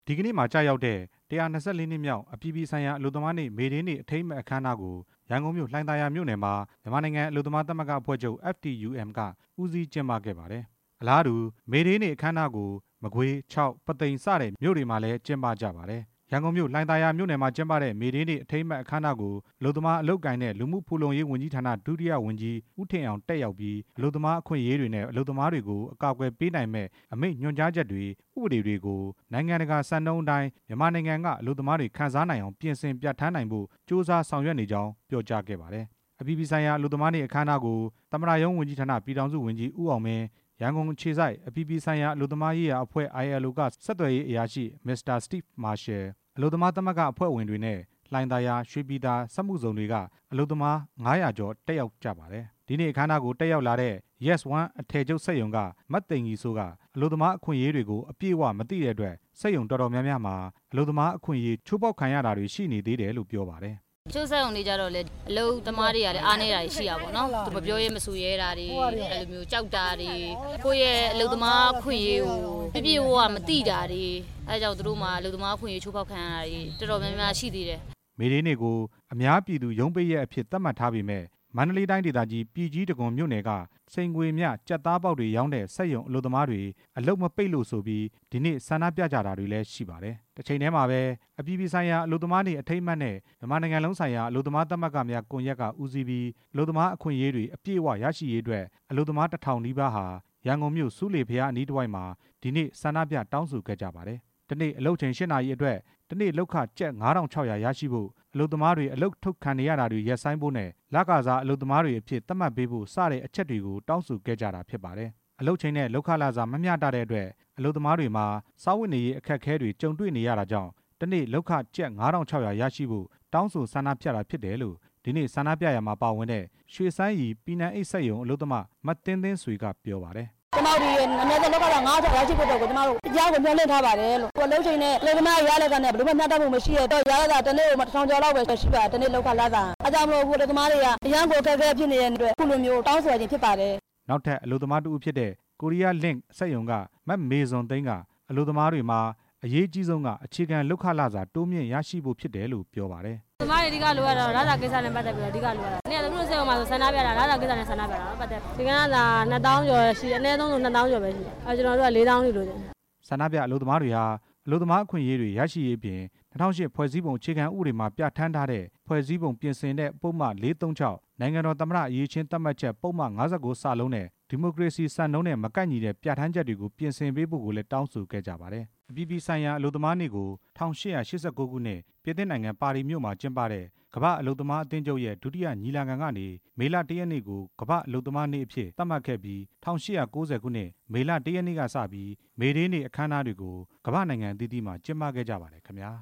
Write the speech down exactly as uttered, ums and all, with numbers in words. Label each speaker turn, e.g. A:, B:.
A: ဒီကနေ့မှာကြာရောက်တဲ့တစ်ရာနှစ်ဆယ့်လေးနှစ်မြောက်အပြည်ပြည်ဆိုင်ရာအလုပ်သမားနေ့မေဒေးနေ့အထိမ်းအမှတ်အခမ်းအနားကိုရန်ကုန်မြို့လှိုင်သာယာမြို့နယ်မှာမြန်မာနိုင်ငံအလုပ်သမားသမဂ္ဂအဖွဲ့ချုပ် အက်ဖ် တီ ယူ အမ် ကဦးစီးကျင်းပခဲ့ပါတယ်။အလားတူမေဒေးနေ့အခမ်းအနားကိုမကွေး၊ချောက်၊ပုသိမ်စတဲ့မြို့တွေမှာလည်းကျင်းပကြပါတယ်။ရန်ကုန်မြို့လှိုင်သာယာမြို့နယ်မှာကျင်းပတဲ့မေဒေးနေ့အထိမ်းအမှတ်အခမ်းအနားကိုအလုပ်သမားအလုပ်ကိုင်နဲ့လူမှုဖူလုံရေးဝန်ကြီးဌာနဒုတိယဝန်ကြီးဦးထင်အောင်တက်ရောက်ပြီးအလုပ်သမားအခွင့်အရေးတွေနဲ့အလုပ်သမားတွေကိုအကာအကွယ်ပေးနိုင်မဲ့အမိန့်ညွှန်ကြားချက်တွေဥပဒေတွေကိုနိုင်ငံတကာစံနှုန်းအတိုင်းမြန်မာနိုင်ငံကအလုပ်သမားတွေခံစားနိုင်အောင်ပြင်ဆင်ပြဋ္ဌာန်းနိုင်ဖို့ကြိုးစားဆောင်ရွက်နေကြောင်းပြောကြားခဲ့ပါတယ်။အပြည်ပြည်ဆိုင်ရာအလုပ်သမားနေ့အခမ်းအနားကိုသမ္မတရုံးဝန်ကြီးဌာနပြည်ထောင်စုဝန်ကြီးဦးအောင်မင်းရန်ကုန်အခြေစိုက်အပြည်ပြည်ဆိုင်ရာအလုပ်သမားရေးရာအဖွဲ့ အိုင် အယ်လ် အို ကဆက်သွယ်ရေးအရာရှိမစ္စတာစတိဗ်မာရှယ်အလုပ်သမားသမဂ္ဂအဖွဲ့ဝင်တွေနဲ့လှိုင်သာယာရွှေပြည်သာစက်မှုဇုန်တွေကအလုပ်သမားငါးရာကျော်တက်ရောက်ကြပါတယ်။ဒီနေ့အခမ်းအနားကိုတက်ရောက်လာတဲ့ Yes One အထည်ချုပ်စက်ရုံကမတ်သိန်ကြီးစိုးကအလုပ်သမားအခွင့်အရေးတွေကိုအပြည့်အဝမသိတဲ့အတွက်စက်ရုံတော်တော်များများမှာအလုပ်သမားအခွင့်အရေးချိုးဖောက်ခံရတာတွေရှိနေသေးတယ်လို့ပြောပါတယ်
B: ။ကျိုးဆက်အောင်နေကြတော့လေအလုပ်သမားတွေကလည်းအားနေတာတွေရှိရပါတော့။သူမပြောရဲမဆိုရဲတာတွေအဲ့လိုမျိုးကြောက်တာတွေကိုယ့်ရဲ့အလုပ်သမားအခွင့်အရေးကိုပြပြဝဝမသိတာတွေအဲကြောင့်သူတို့မှာအလုပ်သမားအခွင့်အရေးချိုးဖောက်ခံရတာတွေတော်တော်များများရှိသေးတယ်
A: ။မေဒေးနေ့ကိုအများပြည်သူရုံးပိတ်ရက်အဖြစ်သတ်မှတ်ထားပေမဲ့မန္တလေးတိုင်းဒေသကြီးပြည်ကြီးတံခွန်မြို့နယ်ကစိန်ခွေမြကြက်သားပေါက်တွေရောင်းတဲ့စက်ရုံအလုပ်သမားတွေအလုပ်မပိတ်လို့ဆိုပြီးဒီနေ့ဆန္ဒပြကြတာတွေလည်းရှိပါတယ်။တစ်ချိန်တည်းမှာပဲအပြည်ပြည်ဆိုင်ရာအလုပ်သမားနေ့အထိမ်းအမှတ်နဲ့မြန်မာနိုင်ငံလုံးဆိုင်ရာအလုပ်သမားသမဂ္ဂများကွန်ရက်ကဦးစီးပြီးအလုပ်သမားအခွင့်အရေးတွေအပြည့်အဝရရှိရေးအတွက်အလုပ်သမားတစ်ထောင်နီးပါးဟာရန်ကုန်မြို့ဆူးလေဘုရားအနီးတစ်ဝိုက်မှာဒီနေ့ဆန္ဒပြတောင်းဆိုခဲ့ကြပါတယ်။ဒီနေ့အလုပ်ချိန်ရှစ်နာရီအတွက်ဒီနေ့လောက်ခကျပ်ငါးထောင်ခြောက်ရာရရှိဖို့အလုပ်သမားတွေအလုပ်ထုတ်ခံနေရတာတွေရပ်ဆိုင်းဖို့နဲ့လကာစားအလုပ်သမားတွေအဖြစ်သတ်မှတ်ပေးဖို့စတဲ့အချက်တွေကိုတောင်းဆိုခဲ့ကြတာဖြစ်ပါတယ်။အလုပ်ချိန်နဲ့လောက်ခလာစားမမျှတတဲ့အတွက်အလုပ်သမားတွေမှာစားဝတ်နေရေးအခက်အခဲတွေကြုံတွေ့နေရတာကြောင့်ဒီနေ့လောက်ခကျပ်ငါးထောင်ခြောက်ရာရရှိဖို့တောင်းဆိုဆန္ဒပြတာဖြစ်တယ်လို့ဒီနေ့ဆန္ဒပြရမှာပါဝင်တဲ့ရွှေစမ်းရီပြည်နယ်အိတ်ဆက်ယုံအလုပ်သမားမတ်တင်းတင်းဆွေကပြောပါတယ်
C: ။ကျွန်တော်ဒီအနည်းဆုံးလောက်ကငါးထောင်ရရှိဖို့တော့ကျွန်တော်တို့အကြောင်းကိုမျှော်လင့်ထားပါတယ်လို့ကိုလှုပ်ချိန်နဲ့လေကမားရလက်ကနဲ့ဘယ်လိုမှမျှတမှုမရှိရတော့ရလကတနေ့ကိုတစ်ထောင်ကျော်လောက်ပဲရှိပါတနေ့လောက်ခလာတာအကြောင်းမလို့ကိုလေကမားတွေကအရန်ကိုခက်ခဲဖြစ်နေတဲ့အတွက်ခုလိုမျိုးတောင်းဆိုရခြင်းဖြစ်ပါတယ်
A: နောက်ထပ်အလုပ်သမားတူဖြစ်တဲ့ကိုရီးယားလင့်စက်ရုံကမတ်မေဇွန်သိန်းကအလုပ်သမားတွေမှာအရေးကြီးဆုံးကအခြေခံလောက်ခလာစာတိုးမြင့်ရရှိဖို့ဖြစ်တယ်လို့ပြောပါတယ်
B: ။သမားတွေအဓိကလိုရတော့ရတာကိစ္စနဲ့ပတ်သက်ပြီးအဓိကလိုရတာ။နေ့ကသူတို့စက်ရုံမှာဆိုဆန္ဒပြတာရတာကိစ္စနဲ့ဆန္ဒပြတာပတ်သက်။ဒီကနေ့ကနှစ်သောင်းကျော်ရှိတယ်အနည်းဆုံးဆိုနှစ်သောင်းကျော်ပဲရှိတယ်။အဲကျွန်တော်တို့ကလေးသောင်းယူလို့တယ်
A: ။ဆန္ဒပြအလုပ်သမားတွေဟာအလုပ်သမားအခွင့်အရေးတွေရရှိရေးပြင်၂၀၀၈ဖွဲ့စည်းပုံအခြေခံဥပဒေမှာပြဋ္ဌာန်းထားတဲ့ဖွဲ့စည်းပုံပြင်ဆင်တဲ့ပုံမှန်၄၃၆နိုင်ငံတော်သမ္မတအရေးချင်းသတ်မှတ်ချက်ပုံမှန်၅၉စာလုံးနဲ့ဒီမိုကရေစီစံနှုန်းနဲ့မကိုက်ညီတဲ့ပြဋ္ဌာန်းချက်တွေကိုပြင်ဆင်ပေးဖို့ကိုလည်းတောင်းဆိုခဲ့ကြပါတယ်။အပြည်ပြည်ဆိုင်ရာအလုပ်သမားနေ့ကို၁၈၈၉ခုနှစ်ပြင်သစ်နိုင်ငံပါရီမြို့မှာကျင်းပတဲ့ကမ္ဘာအလုပ်သမားအသင်းချုပ်ရဲ့ဒုတိယညီလာခံကနေမေလတစ်ရက်နေ့ကိုကမ္ဘာအလုပ်သမားနေ့အဖြစ်သတ်မှတ်ခဲ့ပြီး၁၈၉၀ခုနှစ်မေလတစ်ရက်နေ့ကစပြီးမေဒေးနေ့အခမ်းအနားတွေကိုကမ္ဘာနိုင်ငံအသီးသီးမှာကျင်းပခဲ့ကြပါတယ်ခင်ဗျာ